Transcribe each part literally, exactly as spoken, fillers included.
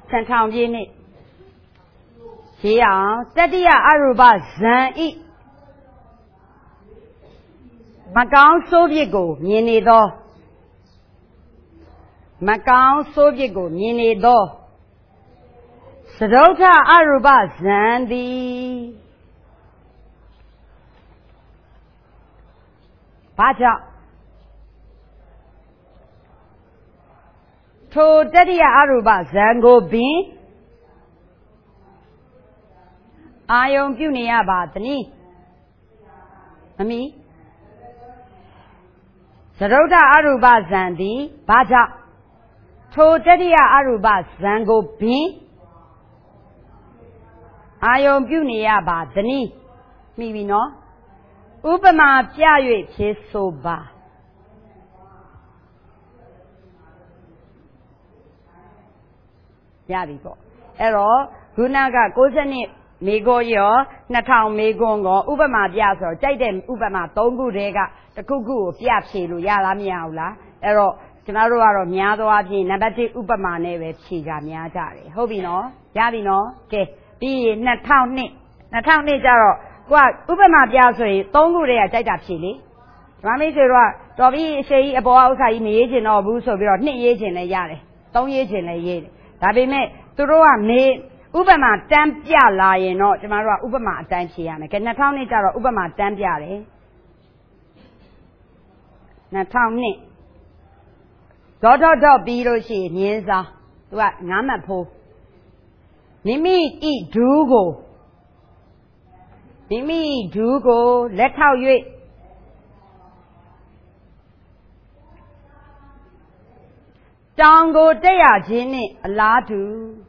နှစ်ထောင်ပြည့်နှစ်ရေးအောင်တတိယအရူပဇံဤမကောင်းဆိုးပြစ်ကိုမြင်နေသောမကောင်းဆိုးပြစ်ကိုမြင်နေသောသဒုဋ္ဌအရူပဇံသည်ဘာကြောင့်ထိုတတိယအရူပဇံကိုပင်အာယုံပြုနေရပါသနည်းမမီသဒုဋ္ဌအရူပဇံသည်ဘာကြောင့်ထိုတတိယအရူပဇံကိုပင်အာယုံပြုနေရပါသနည်းမိပြီနော်ဥပမာပြ၍ဖြေဆိုပါရပြီပေါ့အဲ့တော့ခုနကကိုးစနစ်မေကောရောနှစ်ထောင်မေကွန်းကောဥပမာပြဆိုတော့ကြိုက်တဲ့ဥပမာသုံးခုတည်းကတစ်ခုခုကိုပြဖြေလို့ရလားမရဘူးလားအဲ့တော့ကျွန်တော်တို့ကတော့များသောအားဖြင့်နံပါတ်တစ်ဥပမာနဲ့ပဲဖြေကြများကြတယ်ဟုတ်ပြီနော်ရပြီနော်ကဲပြီးရင်နှစ်ထောင်နှစ်နှစ်ထောင်နှစ်ကျတော့ကိုကဥပမာပြဆိုရင်သုံးခုတည်းကကြိုက်တာဖြေလေဓမ္မမိတ်ဆွေတို့ကတော်ပြီအရှိကြီးအပေါ်ဥစ္စာကြီးမရေးချင်တော့ဘူးဆိုပြီးတော့နှစ်ရေးချင်လည်းရတယ်သုံးရေးချင်လည်းရေးတယ်ဒါပေမဲ့သူတို့ကမေဥပမာတန်းပြလာရင်တော့ကျမတို့ကဥပမာအတိုင်းဖြေရမယ်ကဲနှစ်ထောင်နှစ်ကျတော့ဥပမာတန်းပြတယ်နှစ်ထောင်နှစ်ဒေါဒေါဒေါပြီးလို့ရှိရင်မြင်းစားသူကငါးမှတ်ဖိုးမိမိဤဒူးကိုမိမိဒူးကိုလက်ထောက်၍တောင်ကိုတက်ရခြင်းနှင့်အလားတူ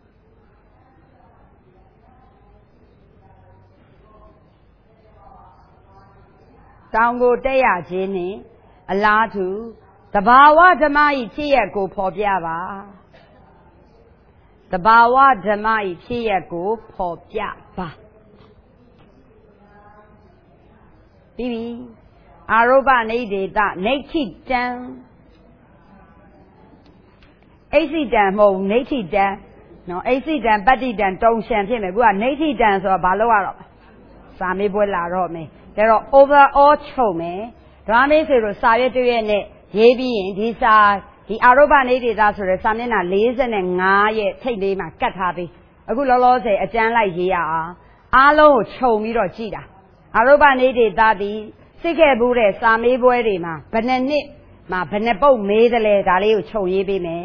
တောင်ကိုတက်ရခြင်းနှင့်အလားတူသဘာဝဓမ္မ၏ဖြစ်ရပ်ကိုဖော်ပြပါသဘာဝဓမ္မ၏ဖြစ်ရပ်ကိုဖော်ပြပါပြီးပြီအာရုပနိဒေတနေဋ္ဌိတံအိဋ္ဌိတံမဟုတ်နေဋ္ဌိတံနော်အိဋ္ဌိတံပတ္တိတံတုံရှံဖြစ်မယ်ခုကနေဋ္ဌိတံဆိုတော့ဘာလို့ရတော့စာမေးပွဲလာတော့မယ်ဒါတော့ overall ချုပ်မယ်ဓမ္မမေးဆိုလို့စာရွက်တွေ့ရနဲ့ရေးပြီးရင်ဒီစာဒီအာရုပနိဒေတဆိုတဲ့စာမျက်နှာ၄၅ရဲ့ထိပ်လေးမှာကတ်ထားပြီးအခုလောလောဆယ်အကျမ်းလိုက်ရေးရအောင်အားလုံးကိုခြုံပြီးတော့ကြည့်တာအာရုပနိဒေတသည်စစ်ခဲ့ဘူးတဲ့စာမေးပွဲတွေမှာဘယ်နှစ်နှစ်မှာဘယ်နှစ်ပုတ်မေးတယ်လဲဒါလေးကိုခြုံရေးပေးမယ်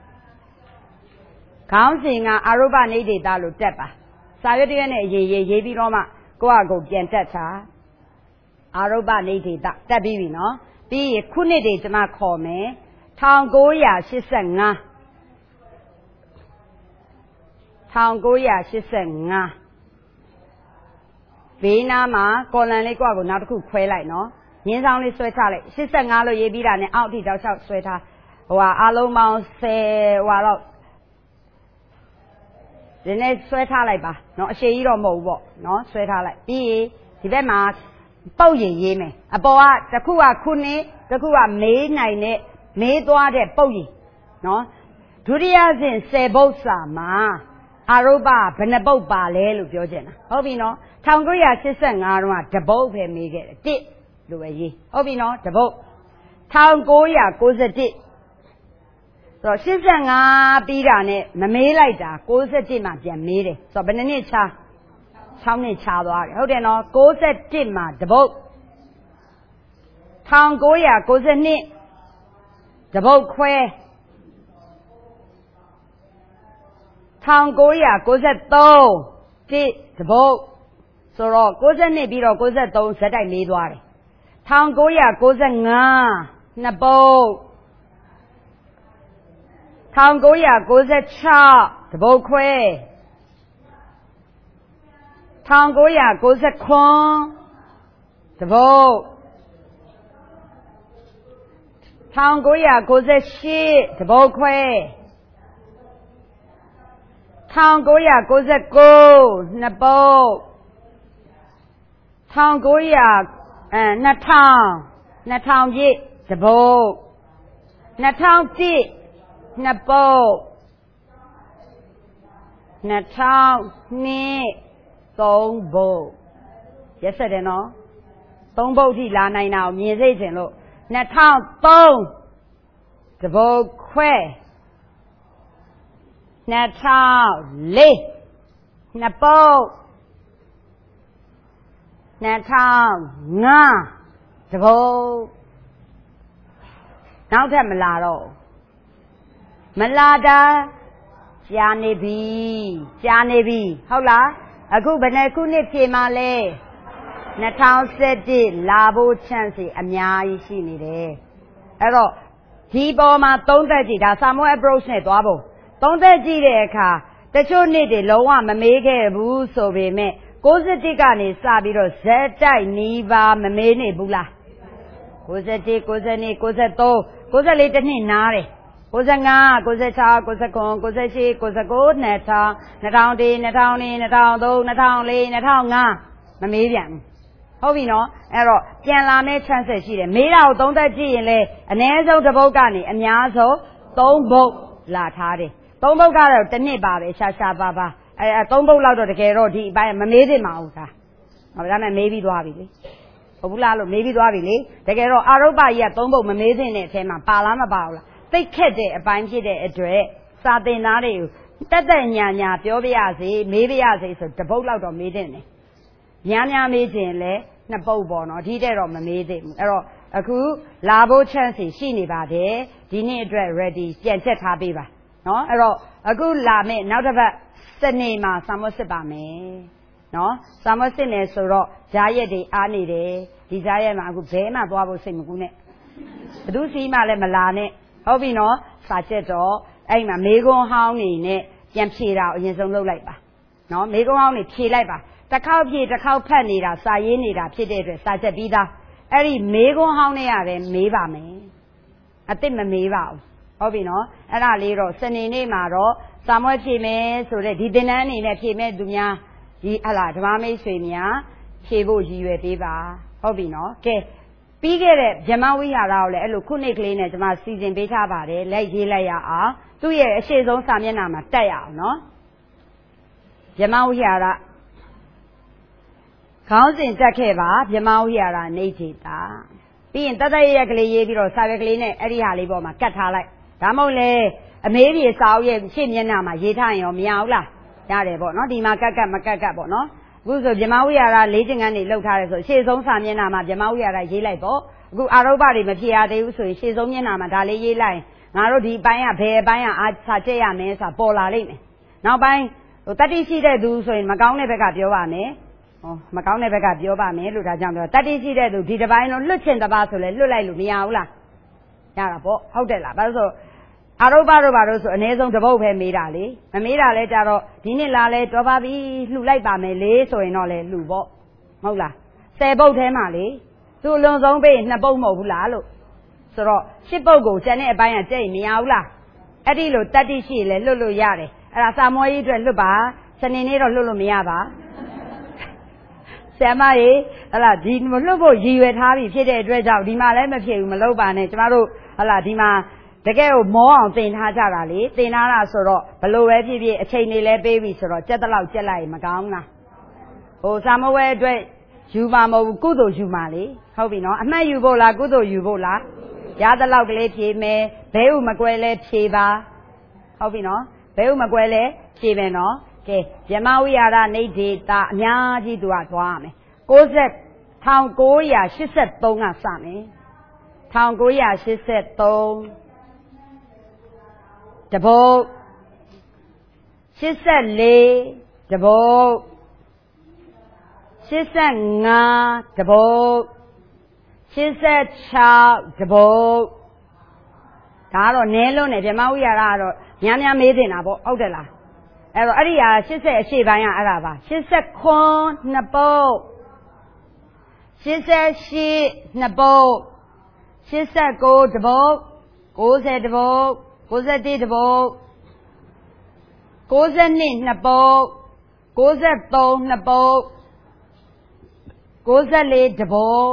ခေါင်းစဉ်ကအာရုပနိဒေတလို့တက်ပါစာရွက်တစ်ရက်နဲ့အရေးရေးရေးပြီးတော့မှကိုယ့်အကိုပြန်တက်ချာအာရုပနိဒေတတက်ပြီးပြီနော်ပြီးရခုနှစ်တွေကျွန်မခေါ်မယ်၁၉၈၅ ၁၉၈၅ဘေးနားမှာကော်လန်လေးကိုယ့်အကိုနောက်တစ်ခုခွဲလိုက်နော်ရင်းဆောင်လေးဆွဲချလိုက်၈၅လို့ရေးပြီးတာနဲ့အောက်အထိတောက်လျှောက်ဆွဲထားဟိုဟာအားလုံးပေါင်း၁၀ဟိုဟာတော့ဒီနေ့ဆွဲထားလိုက်ပါနော်အရှိကြီးတော့မဟုတ်ဘူးပေါ့နော်ဆွဲထားလိုက်ပြီးရင်ဒီဘက်မှာပုတ်ရင်ရေးမယ်အပေါ်ကတစ်ခုကခုနှစ်တစ်ခုကမေးနိုင်တဲ့မေးသွားတဲ့ပုတ်ရင်နော်ဒုတိယဆင့်ဆယ်ပုတ်စာမှာအာရုပဘယ်နှပုတ်ပါလဲလို့ပြောချင်တာဟုတ်ပြီနော်၁၉၈၅တုန်းကတပုတ်ပဲမေးခဲ့တယ်တစ်လို့ပဲရေးဟုတ်ပြီနော်တပုတ်၁၉၉၁ဆိုတော့၈၅ပြီးတာနဲ့မမေးလိုက်တာ၉၁မှာပြန်မေးတယ်ဆိုတော့ဘယ်နှစ်နှစ်ချာ၆နှစ်ချာသွားတယ်ဟုတ်တယ်နော်၉၁မှာတပုတ်၁၉၉၂တပုတ်ခွဲ၁၉၉၃တစ်တပုတ်ဆိုတော့၉၂ပြီးတော့၉၃ဇက်တိုက်မေးသွားတယ်၁၉၉၅နှစ်ပုတ်၁၉၉၆တပုတ်ခွဲ၁၉၉၇တပုတ်၁၉၉၈တပုတ်ခွဲ၁၉၉၉နှစ်ပုတ်၁၉၀၀အဲ၂၀၀၀ ၂၀၀၀ပြည့်တပုတ်၂၀၀၁နှစ်ပုတ်နှစ်ထောင်နှစ်သုံးဘုတ်ရက်ဆက်တယ်နော်သုံးဘုတ်ထိလာနိုင်တာကိုမြင်စေချင်လို့နှစ်ထောင်သုံးတဘုတ်ခွဲနှစ်ထောင်လေးနှစ်ပုတ်နှစ်ထောင်ငါးတဘုတ်နောက်ထပ်မလာတော့မလာတာကြာနေပြီကြာနေပြီဟုတ်လားအခုဘယ်နှခုနှစ်ဖြေမှလဲနှစ်ထောင်ဆယ်တစ်လာဖို့ chance အများကြီးရှိနေတယ်အဲ့တော့ဒီပေါ်မှာသုံးသက်ကြည့်ဒါ Samuel approach နဲ့သွားဖို့သုံးသက်ကြည့်တဲ့အခါတချို့နှစ်တွေလုံးဝမမေးခဲ့ဘူးဆိုပေမဲ့ကိုးဆယ်တစ်ကနေစပြီးတော့ဇက်တိုက်နီးပါမမေးနေဘူးလားကိုးဆယ်တစ်ကိုးဆယ်နှစ်ကိုးဆယ်သုံးကိုးဆယ်လေးတစ်နှစ်နားတယ်ကိုးဆယ်ငါးကိုးဆယ်ခြောက်ကိုးဆယ်ခုနှစ်ကိုးဆယ်ရှစ်ကိုးဆယ်ကိုးနှစ်ထောင်နှစ်ထောင်တစ်နှစ်ထောင်နှစ်နှစ်ထောင်သုံးနှစ်ထောင်လေးနှစ်ထောင်ငါးမမေးပြန်ဘူးဟုတ်ပြီနော်အဲ့တော့ပြန်လာမယ့် chance ရှိတယ်မေးတာကိုသုံးသက်ကြည့်ရင်လေအနည်းဆုံးတစ်ပုတ်ကနေအများဆုံးသုံးပုတ်လာထားတယ်သုံးပုတ်ကတော့တစ်နှစ်ပါပဲရှာရှာပါပါအဲသုံးပုတ်လောက်တော့တကယ်တော့ဒီအပိုင်းမမေးသင့်ပါဘူးဒါဟောဒါနဲ့မေးပြီးသွားပြီလေဟုတ်ဘူးလားလို့မေးပြီးသွားပြီလေတကယ်တော့အာရုပ္ပကြီးကသုံးပုတ်မမေးသင့်တဲ့အထဲမှာပါလားမပါဘူးလားသိခက်တဲ့အပိုင်းဖြစ်တဲ့အတွက်စာသင်သားတွေကိုတက်တက်ညာညာပြောပြရစေမေးပြရစေဆိုတပုတ်လောက်တော့မေးသင့်တယ်များများမေးခြင်းလဲနှစ်ပုတ်ပေါ့နော်ဒီတဲ့တော့မမေးသင့်ဘူးအဲ့တော့အခုလာဖို့ chance ရှိနေပါတယ်ဒီနေ့အတွက် ready ပြန်ချက်ထားပေးပါနော်အဲ့တော့အခုလာမယ့်နောက်တစ်ပတ်စနေမှာစာမွတ်စစ်ပါမယ်နော်စာမွတ်စစ်မယ်ဆိုတော့ဂျားရက်တွေအားနေတယ်ဒီဂျားရက်မှာအခုဘဲမှသွားဖို့စိတ်မကူးနဲ့ဘသူစီးမှလည်းမလာနဲ့ဟုတ်ပြီနော်စာချက်တော့အဲ့မှာမေကွန်းဟောင်းနေနဲ့ပြန်ဖြေတာအရင်ဆုံးလုပ်လိုက်ပါနော်မေကွန်းဟောင်းနေဖြေလိုက်ပါတစ်ခေါက်ဖြေတစ်ခေါက်ဖတ်နေတာစာရေးနေတာဖြစ်တဲ့အတွက်စာချက်ပြီးသားအဲ့ဒီမေကွန်းဟောင်းနဲ့ရတယ်မေးပါမယ်အစ်စ်မမေးပါဘူးဟုတ်ပြီနော်အဲ့ဒါလေးတော့စနေနေ့မှာတော့စာမွဲဖြေမယ်ဆိုတဲ့ဒီသင်တန်းအနေနဲ့ဖြေမဲ့သူများဒီဟလာဓမ္မမိတ်ဆွေများဖြေဖို့ရည်ရွယ်ပေးပါဟုတ်ပြီနော်ကဲပြီးခဲ့တဲ့ဗြဟ္မဝိဟာရကိုလည်းအဲ့လိုခုနှစ်ကလေးနဲ့ကျွန်မစီစဉ်ပေးထားပါတယ်လက်ရေးလိုက်ရအောင်သူ့ရဲ့အရှိဆုံးစာမျက်နှာမှာတက်ရအောင်နော်ဗြဟ္မဝိဟာရခေါင်းစဉ်တက်ခဲ့ပါဗြဟ္မဝိဟာရနေထေတာပြီးရင်တတရရက်ကလေးရေးပြီးတော့စာရွက်ကလေးနဲ့အဲ့ဒီဟာလေးပေါ်မှာကတ်ထားလိုက်ဒါမှမဟုတ်လေအမေးပြေစာအုပ်ရဲ့ရှေ့မျက်နှာမှာရေးထားရင်ရောမရဘူးလားရတယ်ပေါ့နော်ဒီမှာကတ်ကတ်မကတ်ကတ်ပေါ့နော်အခုဆိုဗြဟ္မဝိဟာရလေးကျင်ကန်းတွေလောက်ထားတယ်ဆိုရှေ့ဆုံးစာမျက်နှာမှာဗြဟ္မဝိဟာရရေးလိုက်ပေါ့အခုအာရုပ္ပတွေမဖြေရသေးဘူးဆိုရင်ရှေ့ဆုံးမျက်နှာမှာဒါလေးရေးလိုက်ငါတို့ဒီပိုင်းကဘယ်ပိုင်းကအားစာချက်ရမယ်ဆိုတာပေါ်လာလိမ့်မယ်နောက်ပိုင်းဟိုတတိရှိတဲ့သူဆိုရင်မကောင်းတဲ့ဘက်ကပြောပါမယ်ဟောမကောင်းတဲ့ဘက်ကပြောပါမယ်လို့ဒါကြောင့်ပြောတတိရှိတဲ့သူဒီတစ်ပိုင်းတော့လွတ်ချင်တပါဆိုလဲလွတ်လိုက်လို့မရဘူးလားရတာပေါ့ဟုတ်တယ်လားဘာလို့ဆိုအာရုပ္ပတို့ဘာလို့ဆိုအနည်းဆုံးတစ်ပုတ်ပဲမေးတာလေမမေးတာလဲကြတော့ဒီနှစ်လာလဲတော်ပါပြီလှူလိုက်ပါမယ်လေဆိုရင်တော့လဲလှူပေါ့မဟုတ်လားဆယ်ပုတ်ထဲမှာလေသူအလွန်ဆုံးပေးနှစ်ပုတ်မဟုတ်ဘူးလားလို့ဆိုတော့ရှစ်ပုတ်ကိုကျန်တဲ့အပိုင်းကကြိတ်မရဘူးလားအဲ့ဒီလိုတတ္တိရှိလဲလွတ်လို့ရတယ်အဲ့ဒါစာမွေးကြီးအတွက်လွတ်ပါစနေနေ့တော့လွတ်လို့မရပါဆရာမရေဟလာဒီလွတ်ဖို့ရည်ရွယ်ထားပြီဖြစ်တဲ့အတွက်ကြောင့်ဒီမှာလည်းမဖြစ်ဘူးမလုပ်ပါနဲ့ကျမတို့ဟလာဒီမှာတကယ်ကိုမောအောင်တင်ထားကြတာလေတင်ထားတာဆိုတော့ဘလို့ပဲဖြစ်ဖြစ်အချိန်တွေလည်းပေးပြီဆိုတော့ကြက်တလောက်ကြက်လိုက်မကောင်းလားဟိုစာမဝဲအတွက်ယူပါမဟုတ်ဘူးကုသိုလ်ယူပါလေဟုတ်ပြီနော်အမှတ်ယူဖို့လားကုသိုလ်ယူဖို့လားရသလောက်ကလေးဖြေမယ်ဘဲဥမကွဲလဲဖြေပါဟုတ်ပြီနော်ဘဲဥမကွဲလဲဖြေမယ်နော်ကဲဗြဟ္မဝိဟာရနေဒေတာအများကြီးသူကသွားရမယ်ကိုးဆက်တစ်ထောင်ကိုးရာရှစ်ဆယ်သုံးကစမယ်တစ်ထောင်ကိုးရာရှစ်ဆယ်သုံးတပုတ်ရှစ်ဆယ်လေးတပုတ်ရှစ်ဆယ်ငါးတပုတ်ရှစ်ဆယ်ခြောက်တပုတ်ဒါကတော့နည်းလုံးနဲ့ဗြဟ္မဝိဟာရကတော့များများမေးတင်တာပေါ့ဟုတ်တယ်လားအဲ့တော့အဲ့ဒီဟာရှစ်ဆယ်အရှေ့ပိုင်းကအဲ့ဒါပါရှစ်ဆယ်ခွန်းနှစ်ပုတ်ရှစ်ဆယ်ရှစ်နှစ်ပုတ်ရှစ်ဆယ်ကိုးတပုတ်ကိုးဆယ်တပုတ်ကိုးဆယ်တစ်တပုတ်ကိုးဆယ်နှစ်နှစ်ပုတ်ကိုးဆယ်သုံးနှစ်ပုတ်ကိုးဆယ်လေးတပုတ်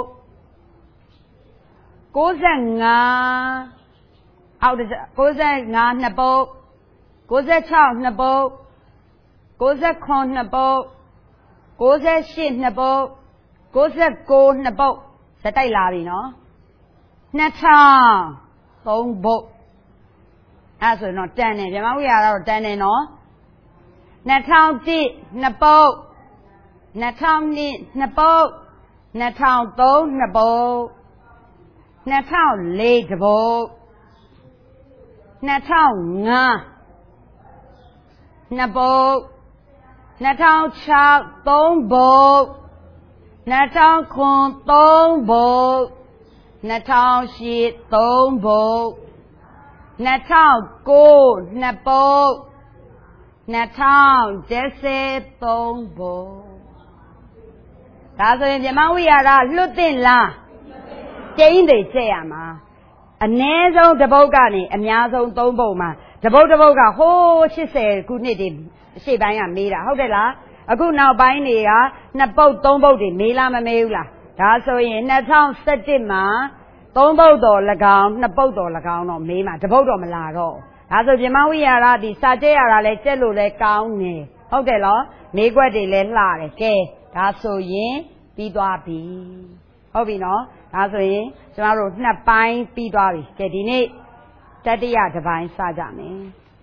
ကိုးဆယ်ငါးအောက်ကိုးဆယ်ငါးနှစ်ပုတ်ကိုးဆယ်ခြောက်နှစ်ပုတ်九十空နှစ်ပုတ်九十ရှစ်နှစ်ပုတ်九十九နှစ်ပုတ်စတိုက်လာပြီနော်နှစ်ထောင်သုံးပုတ်အဲ့ဆိုတော့တန်တယ်ဗြဟ္မဝိဟာရတော့တန်တယ်နော်နှစ်ထောင်တစ်နှစ်ပုတ်နှစ်ထောင်နှစ်နှစ်ပုတ်နှစ်ထောင်သုံးနှစ်ပုတ်နှစ်ထောင်လေးတစ်ပုတ်နှစ်ထောင်ငါးနှစ်ပုတ်နှစ်ထောင်ခြောက်သုံးပုတ်နှစ်ထောင်ခွန်သုံးပုတ်နှစ်ထောင်ရှစ်သုံးပုတ်နှစ်ထောင်ကိုနှစ်ပုတ်နှစ်ထောင်တစ်ဆယ်သုံးပုတ်ဒါဆိုရင်ဗြဟ္မဝိဟာရလွတ်တင်လားကျိန်းသေးကျက်ရမှာအနည်းဆုံးတစ်ပုတ်ကနေအများဆုံးသုံးပုတ်မှာတစ်ပုတ်တစ်ပုတ်ကဟိုးရှစ်ဆယ်ခုနှစ်တွေရှေ့ပိုင်းကမေးတာဟုတ်တယ်လားအခုနောက်ပိုင်းတွေကနှစ်ပုတ်သုံးပုတ်တွေမေးလားမမေးဘူးလားဒါဆိုရင်နှစ်ထောင်ဆယ်တစ်မှာသုံးပုတ်တော်၎င်းနှစ်ပုတ်တော်၎င်းတော့မေးမှာတစ်ပုတ်တော့မလာတော့ဒါဆိုဗြဟ္မဝိဟာရဒီစာကျက်ရတာလဲကျက်လို့လဲကောင်းနေဟုတ်တယ်လားမေးခွက်တွေလဲလှတယ်ကဲဒါဆိုရင်ပြီးသွားပြီဟုတ်ပြီနော်ဒါဆိုရင်ကျမတို့နှစ်ပိုင်းပြီးသွားပြီကဲဒီနေ့တတိယတစ်ပိုင်းစကြမယ်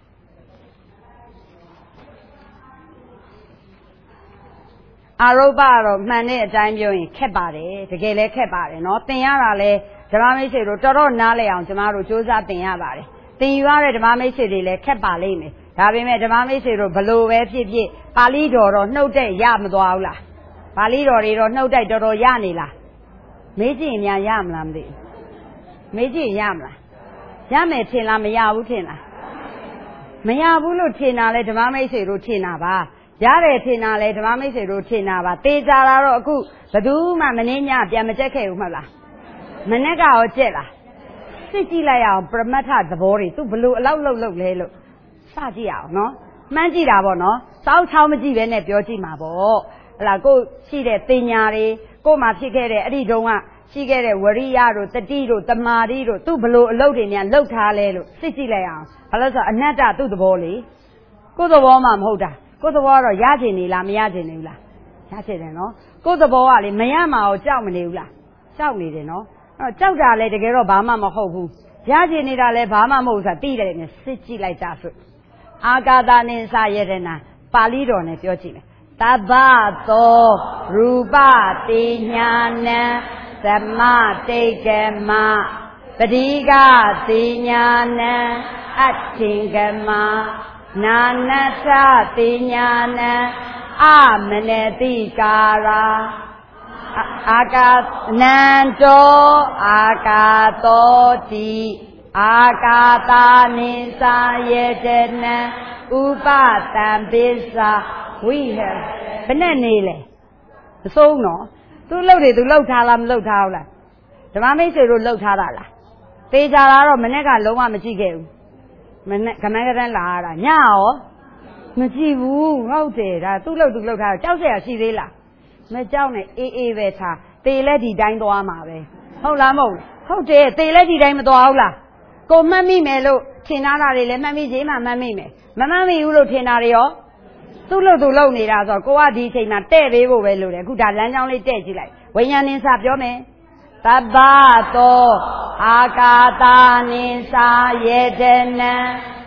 အာရုပကတော့မှန်တဲ့အတိုင်းပြောရင်ခက်ပါတယ်တကယ်လဲခက်ပါတယ်နော်သင်ရတာလဲဓမ္မမိတ်ဆွေတို့တော်တော်နားလည်အောင်ကျမတို့စူးစမ်းသင်ရပါတယ်သင်ယူရတဲ့ဓမ္မမိတ်ဆွေတွေလည်းခက်ပါလိမ့်မယ်ဒါပေမဲ့ဓမ္မမိတ်ဆွေတို့ဘလို့ပဲဖြစ်ဖြစ်ပါဠိတော်တော့နှုတ်တဲ့ရမသွားဘူးလားပါဠိတော်တွေတော့နှုတ်တိုက်တော်တော်ရနေလားမေးကြည့်ရင်များရမလားမသိဘူးမေးကြည့်ရမလားရမယ်ထင်လားမရဘူးထင်လားမရဘူးလို့ထင်တာလဲဓမ္မမိတ်ဆွေတို့ထင်တာပါရတယ်ထင်တာလဲဓမ္မမိတ်ဆွေတို့ထင်တာပါသေချာတာတော့အခုဘယ်သူမှမနှင်းညပြန်မကြက်ခဲ့ဘူးမှတ်လားမနဲ့ကရောကြက်လားစစ်ကြည့်လိုက်အောင်ပရမတ္ထသဘောတွေသူဘလို့အလောက်လောက်လောက်လဲလို့စကြည့်အောင်နော်မှန်းကြည့်တာပေါ့နော်စောက်ချောင်းမကြည့်ပဲနဲ့ပြောကြည့်မှာပေါ့ဟလာကိုရှိတဲ့တင်ညာတွေကိုမှဖြစ်ခဲ့တဲ့အဲ့ဒီတုန်းကရှိခဲ့တဲ့ဝရိယတို့တတိတို့တမာတိတို့သူဘလို့အလုပ်တွေများလှုပ်ထားလဲလို့စစ်ကြည့်လိုက်အောင်ဘာလို့ဆိုအနတ္တသူ့သဘောလေကိုယ်သဘောမှမဟုတ်တာကိုယ်သဘောကတော့ရချင်နေလားမရချင်နေဘူးလားရချင်တယ်နော်ကိုယ်သဘောကလေမရမှာကိုကြောက်မနေဘူးလားကြောက်နေတယ်နော်အဲ့ကြောက်တာလဲတကယ်တော့ဘာမှမဟုတ်ဘူးရချင်နေတာလဲဘာမှမဟုတ်ဆိုတာသိတယ်နဲ့စစ်ကြည့်လိုက်တာဆိုအာကာသနိသယရဏပါဠိတော်နဲ့ပြောကြည့်မယ်တဗ္ဗသောရူပတိညာဏံသမတိတ်ကမပတိကတိညာဏံအဋ္ဌင်ကမနာနသတိညာဏံအမနတိကာရာအာကာနန္တောအာကာတောတိအာကာတာနိသယတနံဥပတံပိစ္ဆာဝိဟဘယ်နဲ့နေလဲမဆုံးတော့သူလှုပ်တယ်သူလှုပ်ထားလားမလှုပ်ထားဘူးလားဓမ္မမိတ်ဆွေတို့လှုပ်ထားတာလားသေချာလားတော့မနေ့ကလုံးဝမကြည့်ခဲ့ဘူးမနေ့ကမန်းကတန်းလာရတာညရောမကြည့်ဘူးဟုတ်တယ်ဒါသူ့လှုပ်သူလှုပ်ထားကြောက်เสียရှိသေးလားမကြောက်နဲ့အေးအေးပဲထားသေလဲဒီတိုင်းသွားမှာပဲဟုတ်လားမဟုတ်ဟုတ်တယ်သေလဲဒီတိုင်းမသွားဘူးလားကိုမှတ်မိမယ်လို့ထင်ထားတာတွေလည်းမှတ်မိခြင်းမှမှတ်မိမယ်မမှတ်မိဘူးလို့ထင်တာတွေရောသူ့လို့သူလုံနေတာဆိုတော့ကိုကဒီအချိန်မှာတဲ့ပေးဖို့ပဲလို့တယ်အခုဒါလမ်းကြောင်းလေးတဲ့ကြည့်လိုက်ဝိညာဉ်နင်းစာပြောမယ်တဗ္ဗသောအာကာသနိစာယေတနံ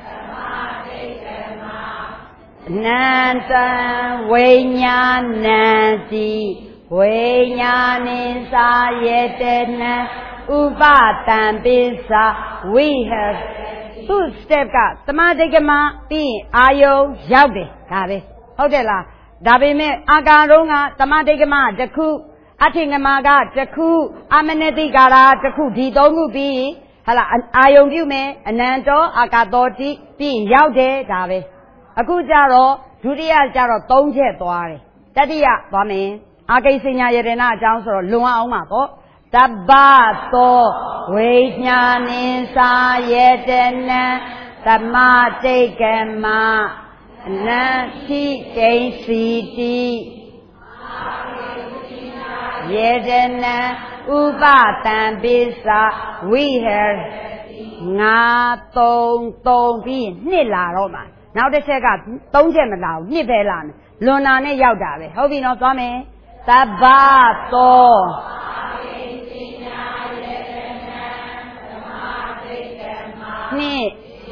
နန္တံဝိညာဏံတိဝိညာဏိစာယေတနံဥပတံပိစ္ဆာဝိဟသူ့ step ကသမာဓိကမပြီးရင်အာယုံရောက်တယ်ဒါပဲဟုတ်တယ်လားဒါပေမဲ့အာကာရုံးကသမာဓိကမတစ်ခုအထင်ကမာကတစ်ခုအမနတိကာရာတစ်ခုဒီသုံးခုပြီးဟလာအာယုံပြုမယ်အနန္တောအာကာတောတိပြီးရောက်တယ်ဒါပဲအခုကျတော့ဒုတိယကျတော့သုံးချက်သွားတယ်တတိယသွားမယ်အာကိစ္စညာယတနာအကြောင်းဆိုတော့လွန်အောင်ပါပေါ့တဗ္ဗသောဝိညာဏိစာယေတနံသမတိတ်ကမအနန္တိကိဉ္စီတိယေတနံဥပတံပိစ္ဆာဝိဟငါသုံးသုံးပြီးနှစ်လာတော့မှာနောက်တစ်ချက်ကသုံးချက်မလာဘူးနှစ်ပဲလာမယ်လွန်နာနဲ့ရောက်တာပဲဟုတ်ပြီနော်သွားမယ်သဗ္ဗသောနှစ်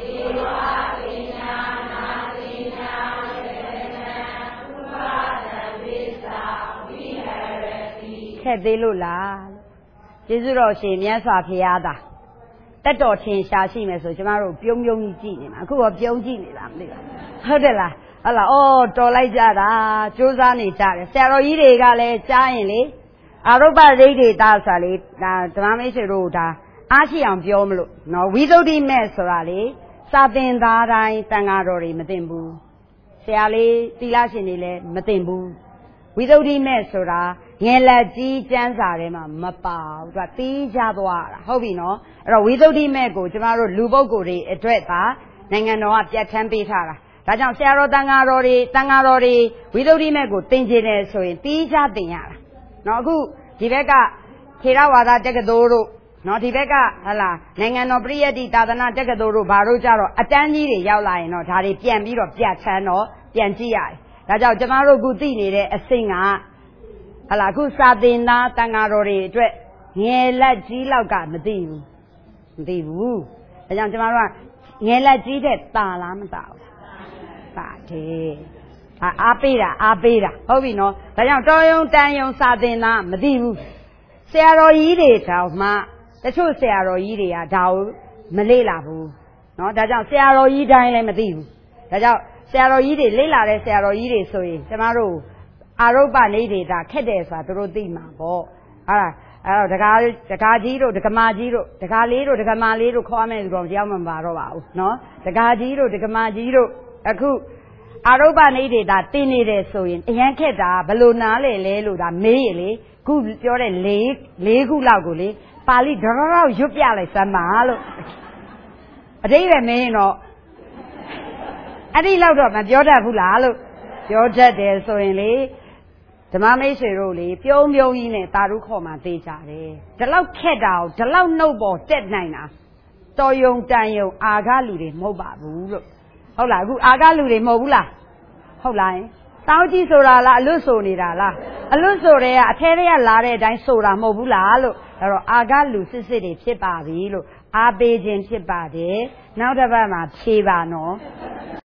ခက်သေးလို့လားကျေးဇူးတော်ရှင်မြတ်စွာဘုရားသာတက်တော်ထင်ရှားရှိမယ်ဆိုကျမတို့ပြုံးပြုံးကြီးကြည့်နေမှာအခုတော့ပြုံးကြည့်နေလားမသိပါဘူးဟုတ်တယ်လားဟုတ်လားအော်တော်လိုက်ကြတာစူးစမ်းနေကြတယ်ဆရာတော်ကြီးတွေကလည်းကြားရင်လေအာရုပရိတ်တွေတာဆိုတာလေဒါဓမ္မမိတ်ဆွေတို့ဒါအားရှိအောင်ပြောမလို့နော်ဝိသုဒ္ဓိမဲ့ဆိုတာလေစာသင်သားတိုင်းတန်ဃာတော်တွေမသိဘူးဆရာလေးသီလရှင်တွေလည်းမသိဘူးဝိသုဒ္ဓိမဲ့ဆိုတာငယ်လက်ကြီးကျမ်းစာထဲမှာမပါဘူးသူကတီးကြသွားတာဟုတ်ပြီနော်အဲ့တော့ဝိသုဒ္ဓိမဲ့ကိုကျမတို့လူပုဂ္ဂိုလ်တွေအတွက်သာနိုင်ငံတော်ကပြဋ္ဌာန်းပေးထားတာဒါကြောင့်ဆရာတော်တန်ဃာတော်တွေတန်ဃာတော်တွေဝိသုဒ္ဓိမဲ့ကိုသင်ကျင်တယ်ဆိုရင်တီးကြသင်ရတာနော်အခုဒီဘက်ကထေရဝါဒတက္ကသိုလ်တို့နော်ဒီဘက်ကဟလာနိုင်ငံတော်ပရိယတ္တိသာသနာတက္ကသိုလ်တို့ဘာလို့ကြတော့အတန်းကြီးတွေရောက်လာရင်တော့ဒါတွေပြန်ပြီးတော့ပြတ်ချမ်းတော့ပြန်ကြည့်ရတယ်ဒါကြောင့်ကျမတို့အခုသိနေတဲ့အဆင့်ကဟလာအခုစာသင်သားတန်ဃာတော်တွေအတွက်ငယ်လက်ကြီးလောက်ကမသိဘူးမသိဘူးဒါကြောင့်ကျမတို့ကငယ်လက်ကြီးတဲ့ตาလားမตาဘူးပါတယ်အားပေးတာအားပေးတာဟုတ်ပြီနော်ဒါကြောင့်တော်ယုံတန်ယုံစာသင်သားမသိဘူးဆရာတော်ကြီးတွေတောင်မှတချို့ဆရာတော်ကြီးတွေကဒါကိုမလေ့လာဘူးနော်ဒါကြောင့်ဆရာတော်ကြီးတိုင်းလည်းမသိဘူးဒါကြောင့်ဆရာတော်ကြီးတွေလေ့လာတဲ့ဆရာတော်ကြီးတွေဆိုရင်ကျမတို့အာရုပနေဒေတာခက်တယ်ဆိုတာသူတို့သိမှာပေါ့ဟာအဲ့တော့ဒကာဒကာကြီးတို့ဒကမာကြီးတို့ဒကာလေးတို့ဒကမာလေးတို့ခေါ်မယ်ဆိုတော့ကြောက်မှမပါတော့ပါဘူးနော်ဒကာကြီးတို့ဒကမာကြီးတို့အခုအာရုပနေဒေတာတင်နေတယ်ဆိုရင်အရန်ခက်တာဘယ်လိုနားလဲလဲလို့ဒါမေးရင်လေခုပြောတဲ့လေးလေးခုလောက်ကိုလေပါဠိဒရရောက်ရွတ်ပြလိုက်စမ်းပါလို့အတိတ်ပဲမင်းတော့အဲ့ဒီလောက်တော့မပြောတတ်ဘူးလားလို့ပြောတတ်တယ်ဆိုရင်လေဓမ္မမိတ်ဆွေတို့လေပြုံးပြုံးကြီးနဲ့တာရုခေါ်မှသိကြတယ်ဒီလောက်ခက်တာကိုဒီလောက်နှုတ်ပေါ်တက်နိုင်တာတော်ယုံတန်ယုံအာဃလူတွေမဟုတ်ပါဘူးလို့ဟုတ်လားအခုအာဃလူတွေမဟုတ်ဘူးလားဟုတ်လားတောင်းကြည့်ဆိုတာလားအလွတ်ဆိုနေတာလားအလွတ်ဆိုတဲ့ကအထဲထဲကလာတဲ့အတိုင်းဆိုတာမဟုတ်ဘူးလားလို့ဒါတော့အာဃလူစစ်စစ်တွေဖြစ်ပါပြီလို့အားပေးခြင်းဖြစ်ပါတယ်နောက်တစ်ပတ်မှာဖြေပါနော်